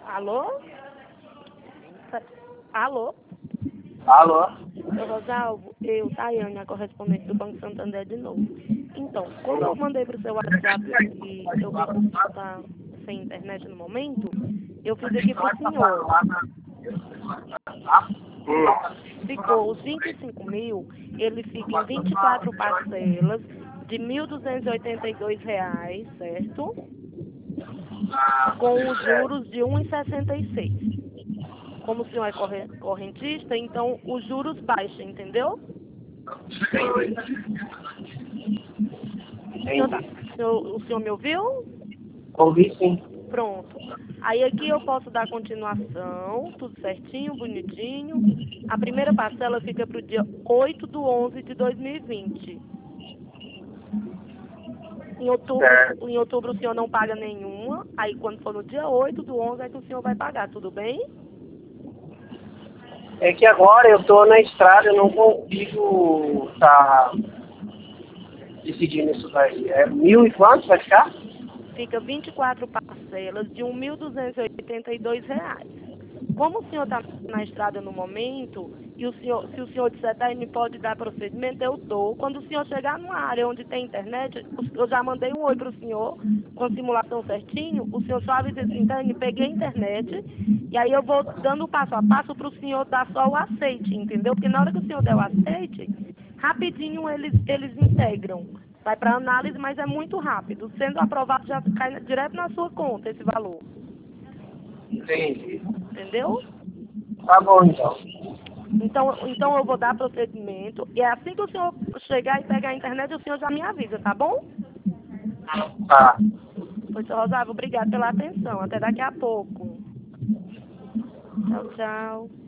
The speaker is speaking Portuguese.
Alô? Alô? Alô? Seu Rosalvo, eu, Tayane, a correspondente do Banco Santander de novo. Então, quando eu mandei para o seu WhatsApp e eu vi que o senhor está sem internet no momento, eu fiz aqui para o senhor. Ficou os 25 mil, ele fica em 24 parcelas de R$ 1.282, certo? Com os juros de 1,66. Como o senhor é correntista, então os juros baixam, entendeu? O senhor me ouviu? Ouvi sim. Pronto. Aí aqui eu posso dar continuação, tudo certinho, bonitinho. A primeira parcela fica para o dia 8/11/2020. Em outubro o senhor não paga nenhuma. Aí quando for no dia 8/11 é que o senhor vai pagar, tudo bem? É que agora eu tô na estrada, eu não consigo estar decidindo isso daí. É 1.000 e quanto vai ficar? Fica 24 parcelas de R$ 1.282. Como o senhor está na estrada no momento, e se o senhor disser, tá, ele pode dar procedimento, eu dou. Quando o senhor chegar numa área onde tem internet, eu já mandei um oi para o senhor, com a simulação certinho, o senhor só avisa assim, Dani, peguei a internet, e aí eu vou dando o passo a passo para o senhor dar só o aceite, entendeu? Porque na hora que o senhor der o aceite, rapidinho eles integram. Vai para análise, mas é muito rápido. Sendo aprovado, já cai direto na sua conta esse valor. Entendi. Entendeu? Tá bom então. Então eu vou dar procedimento. E é assim que o senhor chegar e pegar a internet, o senhor já me avisa, tá bom? Tá. Pois, senhor Rosário, obrigado pela atenção. Até daqui a pouco. Tchau, tchau.